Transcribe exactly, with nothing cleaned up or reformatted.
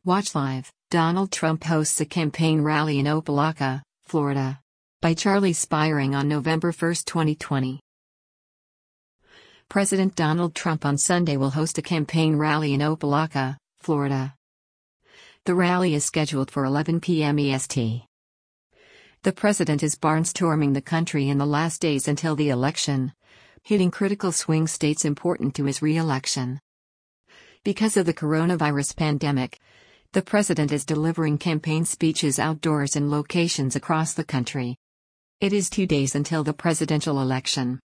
Watch live. Donald Trump hosts a campaign rally in Opa-locka, Florida. By Charlie Spiring on November first, twenty twenty. President Donald Trump on Sunday will host a campaign rally in Opa-locka, Florida. The rally is scheduled for eleven p m E S T. The president is barnstorming the country in the last days until the election, hitting critical swing states important to his re-election. Because of the coronavirus pandemic, the president is delivering campaign speeches outdoors in locations across the country. It is two days until the presidential election.